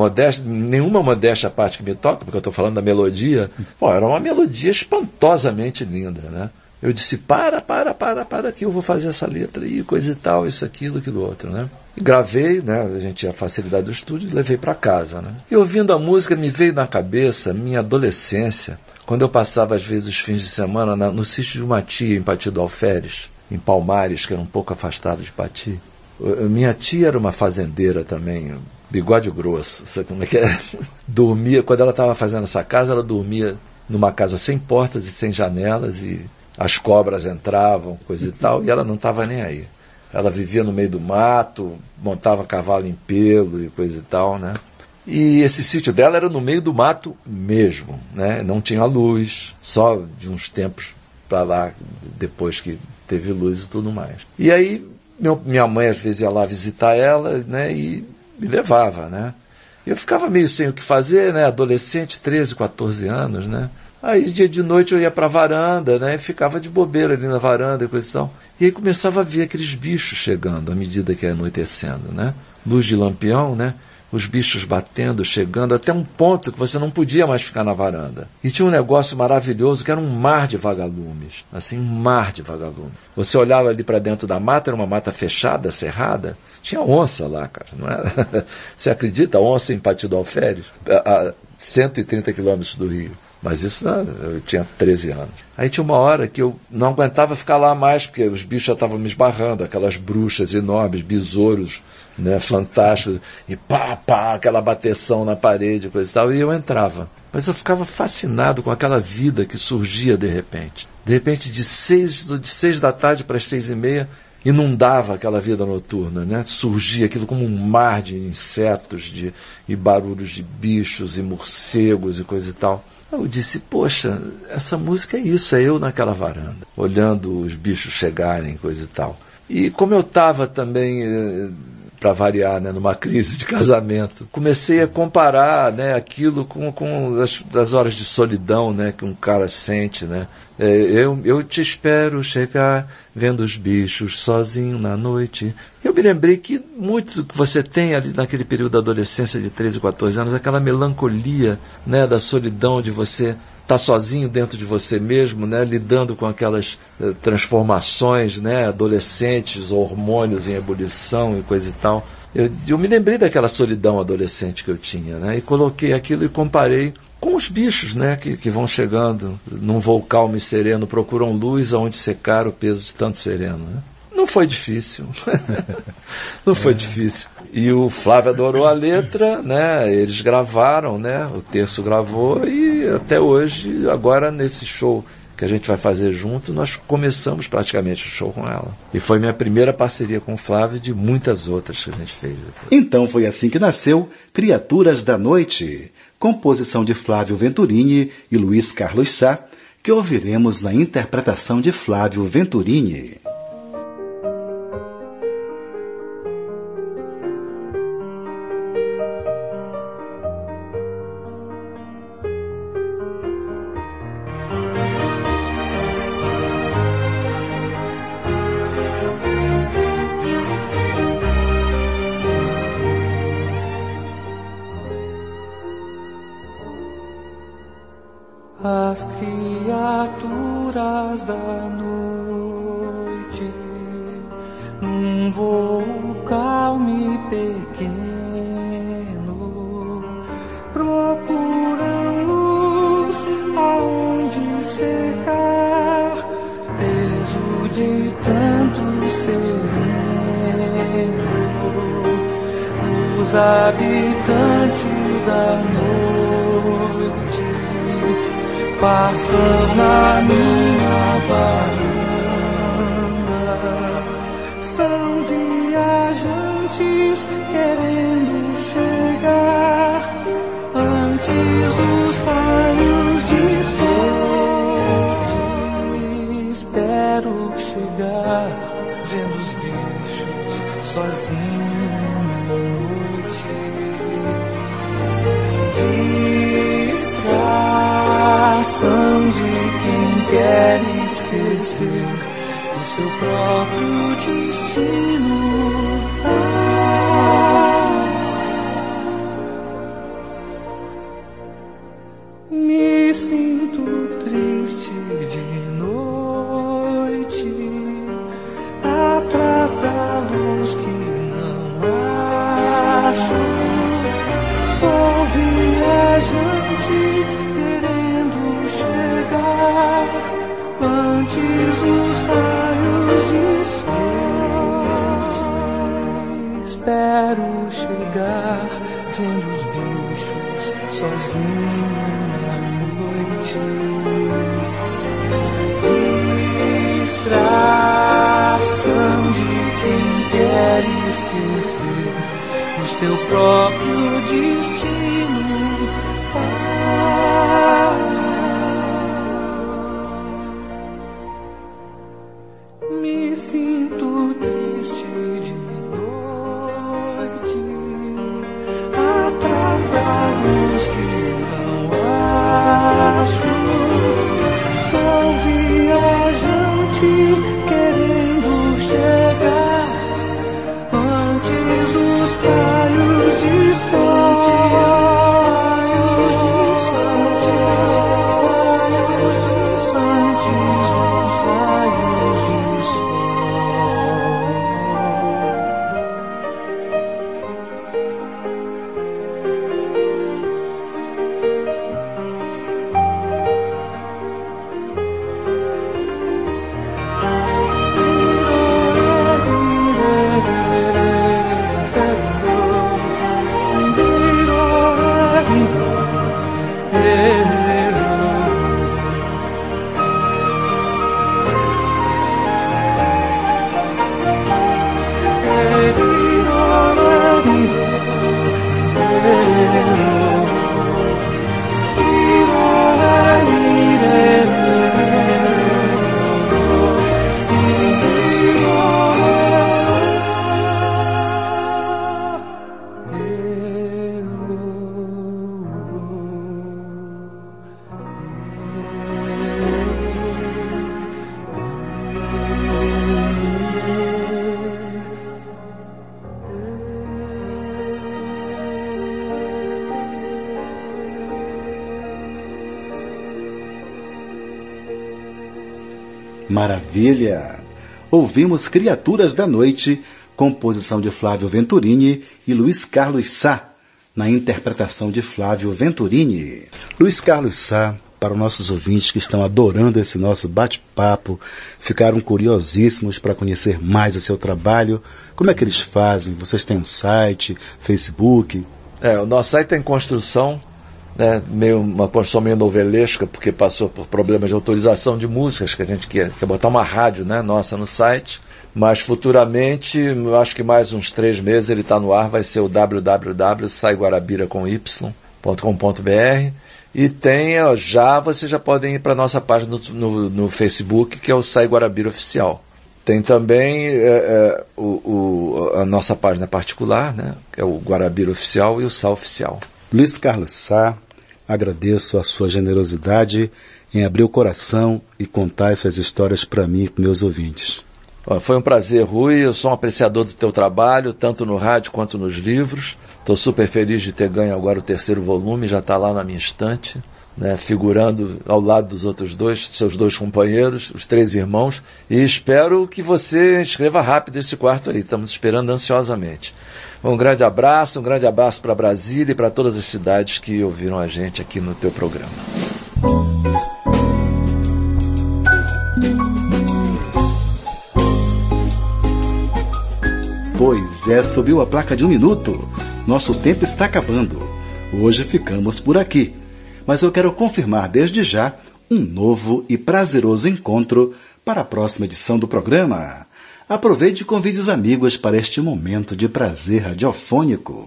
nenhuma modéstia à parte que me toca, porque eu estou falando da melodia. Pô, era uma melodia espantosamente linda, né? Eu disse, para que eu vou fazer essa letra aí, coisa e tal, isso, aquilo outro, né? E gravei, né? A gente tinha a facilidade do estúdio e levei para casa, né? E ouvindo a música me veio na cabeça minha adolescência, quando eu passava às vezes os fins de semana no sítio de uma tia em Pati do Alferes, em Palmares, que era um pouco afastado de Pati. Minha tia era uma fazendeira também, bigode grosso, sabe como é que é? Dormia, quando ela estava fazendo essa casa, ela dormia numa casa sem portas e sem janelas, e as cobras entravam, coisa e tal, e ela não estava nem aí. Ela vivia no meio do mato, montava cavalo em pelo e coisa e tal, né? E esse sítio dela era no meio do mato mesmo, né? Não tinha luz, só de uns tempos para lá, depois que teve luz e tudo mais. E aí minha mãe às vezes ia lá visitar ela, né? E me levava, né? Eu ficava meio sem o que fazer, né? Adolescente, 13, 14 anos, né? Aí, dia de noite, eu ia para a varanda, né? E ficava de bobeira ali na varanda e coisa e tal. E aí começava a ver aqueles bichos chegando à medida que ia anoitecendo, né? Luz de lampião, né? Os bichos batendo, chegando, até um ponto que você não podia mais ficar na varanda. E tinha um negócio maravilhoso que era um mar de vagalumes. Assim, um mar de vagalumes. Você olhava ali para dentro da mata, era uma mata fechada, cerrada. Tinha onça lá, cara, não era? Você acredita? Onça em Pati do Alferes, a 130 quilômetros do Rio. Mas isso, eu tinha 13 anos. Aí tinha uma hora que eu não aguentava ficar lá mais, porque os bichos já estavam me esbarrando, aquelas bruxas enormes, besouros, né, fantásticos, e aquela bateção na parede, coisa e tal, e eu entrava. Mas eu ficava fascinado com aquela vida que surgia de repente. De repente, de 6 da tarde para as 6:30, inundava aquela vida noturna, né? Surgia aquilo como um mar de insetos, e barulhos de bichos e morcegos e coisa e tal. Eu disse, poxa, essa música é isso, é eu naquela varanda, olhando os bichos chegarem, coisa e tal. E como eu estava também, para variar, né, numa crise de casamento, comecei a comparar, né, aquilo com as horas de solidão, né, que um cara sente, né. Eu te espero chegar vendo os bichos sozinho na noite. Eu me lembrei que muito do que você tem ali naquele período da adolescência de 13, 14 anos, aquela melancolia, né, da solidão de você estar sozinho dentro de você mesmo, né, lidando com aquelas transformações, né, adolescentes, hormônios em ebulição e coisa e tal. Eu me lembrei daquela solidão adolescente que eu tinha, né? E coloquei aquilo e comparei com os bichos, né? Que vão chegando num voo calmo e sereno, procuram luz aonde secar o peso de tanto sereno, né? Não foi difícil. Não foi difícil. E o Flávio adorou a letra, né? Eles gravaram, né? O Terço gravou e até hoje, agora nesse show que a gente vai fazer junto, nós começamos praticamente o show com ela. E foi minha primeira parceria com o Flávio, de muitas outras que a gente fez depois. Então foi assim que nasceu Criaturas da Noite, composição de Flávio Venturini e Luiz Carlos Sá, que ouviremos na interpretação de Flávio Venturini. As criaturas da noite, num voo calmo e pequeno, procuram luz aonde secar, peso de tanto sereno. Os habitantes da noite passam na minha varanda, são viajantes querendo chegar antes dos raios de sol. Espero chegar vendo os bichos sozinho na noite. Distração de quem quer esquecer o seu próprio destino. Me sinto triste de noite, atrás da luz que não acho. Sou viajante querendo chegar antes dos raios de sol. Espero chegar vendo os bichos sozinho na noite. Distração de quem quer esquecer o seu próprio destino. Me sinto triste de noite, atrás da luz que não acho. Sou viajante querendo chegar antes dos raios de sol. Maravilha! Ouvimos Criaturas da Noite, composição de Flávio Venturini e Luiz Carlos Sá, na interpretação de Flávio Venturini. Luiz Carlos Sá, para os nossos ouvintes que estão adorando esse nosso bate-papo, ficaram curiosíssimos para conhecer mais o seu trabalho. Como é que eles fazem? Vocês têm um site, Facebook? O nosso site está em construção, né? Uma construção meio novelesca, porque passou por problemas de autorização de músicas, que a gente quer botar uma rádio, né, nossa no site. Mas futuramente, eu acho que mais uns 3 meses ele está no ar, vai ser o www.saiguarabira.com.br. E tem, vocês já podem ir para a nossa página no Facebook, que é o Sai Guarabira Oficial. Tem também a nossa página particular, né, que é o Guarabira Oficial e o Sá Oficial. Luiz Carlos Sá, agradeço a sua generosidade em abrir o coração e contar suas histórias para mim e para meus ouvintes. Foi um prazer, Rui. Eu sou um apreciador do teu trabalho, tanto no rádio quanto nos livros. Estou super feliz de ter ganho agora o 3º volume, já está lá na minha estante, né, figurando ao lado dos outros seus 2 companheiros, os 3 irmãos. E espero que você escreva rápido esse quarto aí. Estamos esperando ansiosamente. Um grande abraço para Brasília e para todas as cidades que ouviram a gente aqui no teu programa. Pois é, subiu a placa de 1 minuto. Nosso tempo está acabando. Hoje ficamos por aqui. Mas eu quero confirmar desde já um novo e prazeroso encontro para a próxima edição do programa. Aproveite e convide os amigos para este momento de prazer radiofônico.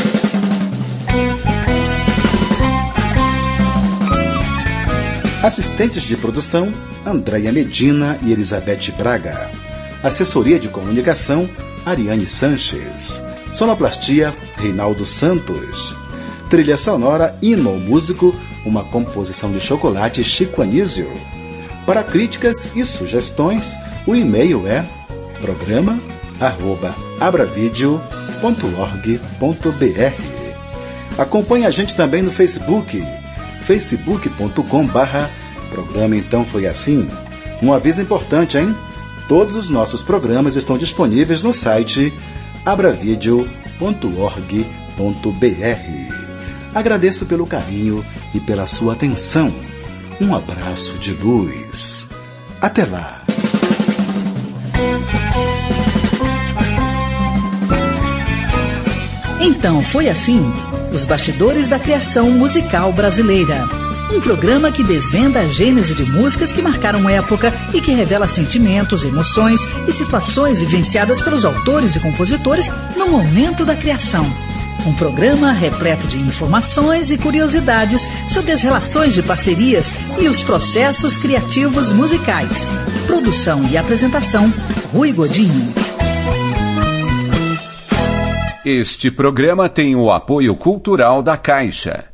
Assistentes de produção, Andréia Medina e Elizabeth Braga. Assessoria de comunicação, Ariane Sanches. Sonoplastia, Reinaldo Santos. Trilha sonora, Hino ao Músico, uma composição de Chocolate Chico Anísio. Para críticas e sugestões, o e-mail é programa@abravideo.org.br. Acompanhe a gente também no Facebook, facebook.com/programa Então Foi Assim. Um aviso importante, hein? Todos os nossos programas estão disponíveis no site abravideo.org.br. Agradeço pelo carinho e pela sua atenção. Um abraço de luz. Até lá. Então Foi Assim, os bastidores da criação musical brasileira. Um programa que desvenda a gênese de músicas que marcaram época e que revela sentimentos, emoções e situações vivenciadas pelos autores e compositores no momento da criação. Um programa repleto de informações e curiosidades sobre as relações de parcerias e os processos criativos musicais. Produção e apresentação, Rui Godinho. Este programa tem o apoio cultural da Caixa.